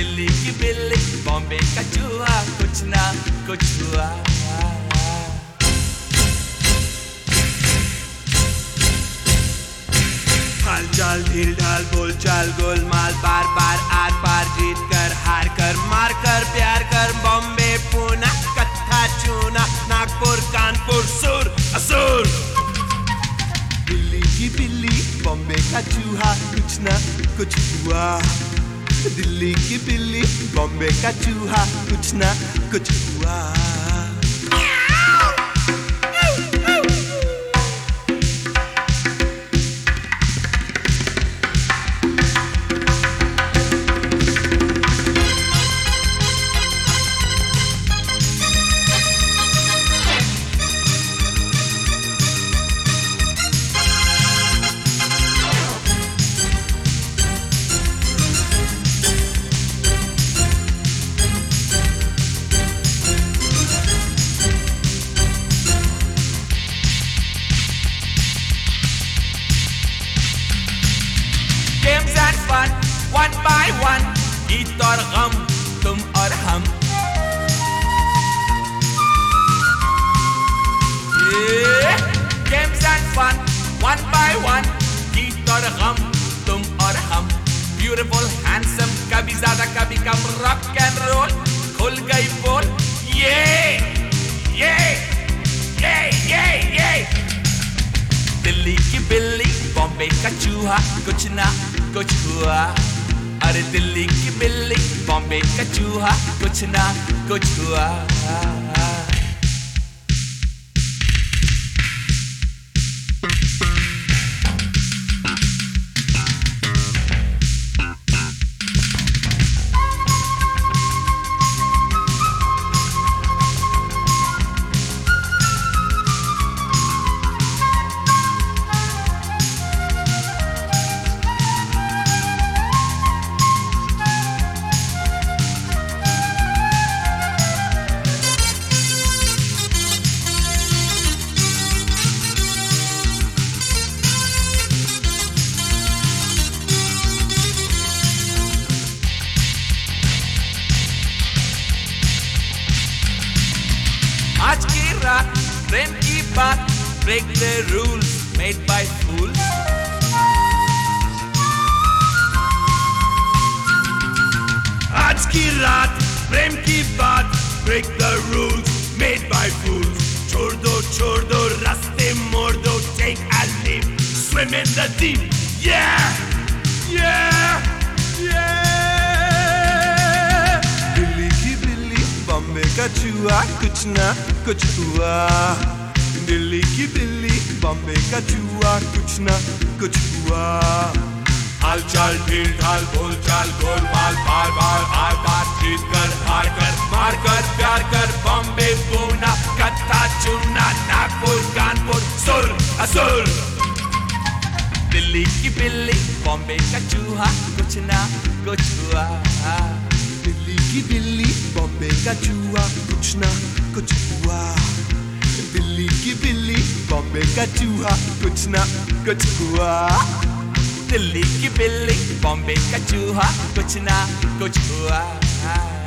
दिल्ली की बिल्ली बॉम्बे का चूहा, कुछ ना कुछ हुआ। हाल चाल ढील ढाल बोल चाल गोलमाल, बार बार आर पार जीत कर हार कर मार कर प्यार कर, बॉम्बे पूना कत्था चूना, नागपुर कानपुर सुर असुर। दिल्ली की बिल्ली बॉम्बे का चूहा, कुछ ना कुछ हुआ। दिल्ली की बिल्ली बॉम्बे का चूहा, कुछ ना कुछ हुआ। Games and fun, one by one, गीत और गम, तुम और हम। Games and fun, one by one, गीत और गम, तुम और हम। Beautiful, handsome, कभी ज्यादा कभी कम, rock and roll, खुल गई पोल, दिल्ली की बिल्ली बॉम्बे का चूहा, कुछ ना कुछ हुआ। अरे दिल्ली की बिल्ली बॉम्बे का चूहा, कुछ ना कुछ हुआ। आज की रात प्रेम की बात, break the rules made by fools। आज की रात प्रेम की बात, break the rules made by fools। छोड़ दो रास्ते मोड़ दो, take a leap, swim in the deep, yeah। Delhi की बिल्ली बॉम्बे का चूहा, कुछ ना कुछ हुआ। दिल्ली की बिल्ली बॉम्बे का चूहा, कुछ ना कुछ हुआ। हाल चाल ढील ढाल बोल चाल गोलमाल, बार बार आर पार जीत कर हार कर मार कर प्यार कर, बॉम्बे पूना कत्था चूना, नागपुर कानपुर सुर असुर। दिल्ली की बिल्ली बॉम्बे का चूहा, कुछ ना कुछ हुआ। दिल्ली की बिल्ली बॉम्बे का चूहा, कुछ ना कुछ हुआ। दिल्ली की बिल्ली बॉम्बे का चूहा, कुछ ना कुछ हुआ। दिल्ली की बिल्ली बॉम्बे का चूहा, कुछ ना कुछ हुआ।